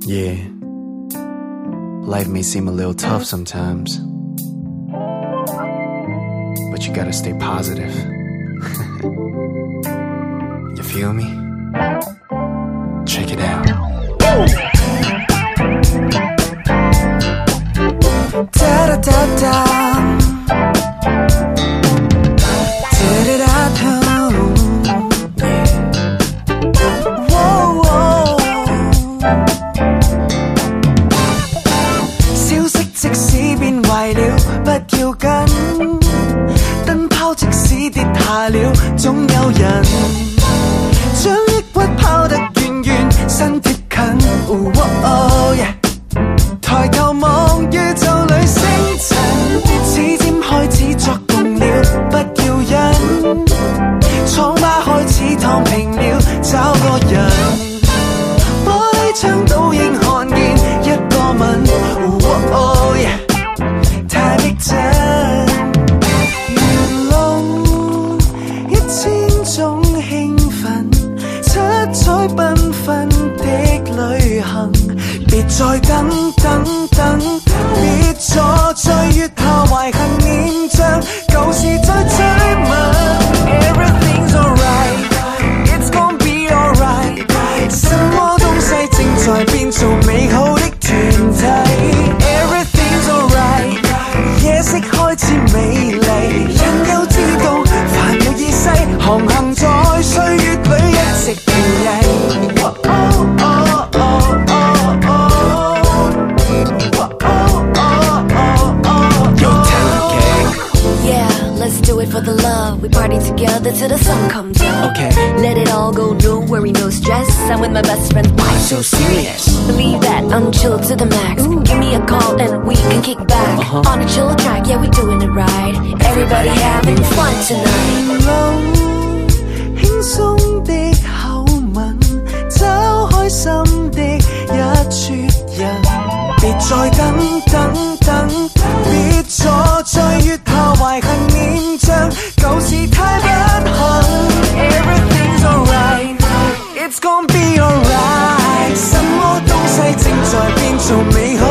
Yeah, life may seem a little tough sometimes, but you gotta stay positive. You feel me? Check it out. Da da da da. Da da da da. Whoa whoa. 消息即使變壞了，不要緊。燈泡即使跌下了，總有人將抑鬱拋得遠遠，身貼近。Yeah. 抬頭望宇宙裏星塵，指尖開始作動了，不要忍，瘡疤開始燙平了，找個人，玻璃窗倒影看見一個吻。Yeah. 太逼真，沿路一千種興奮，七彩繽紛的旅行。別再等等等，別坐在月下懷恨念着舊事再追問。Everything's alright, it's gonna be alright。什麼東西正在變做美好的團體。Everything's alright， 夜色開始美麗，人又知道煩惱已逝，航行在歲月裏一直搖曳。 Let's do it for the love. We party together till the sun comes up. Okay. Let it all go, no worry, no stress. I'm with my best friends. Why so serious? Believe that I'm chill to the max. Ooh. Give me a call and we can kick back. On a chill track, yeah, we doing it right. Everybody having fun tonight. 輕鬆的口吻，找開心的一撮人。別再等等等，別坐在月下懷恨念着舊事太不幸。Everything's alright, it's gonna be alright。什麼東西正在變做美好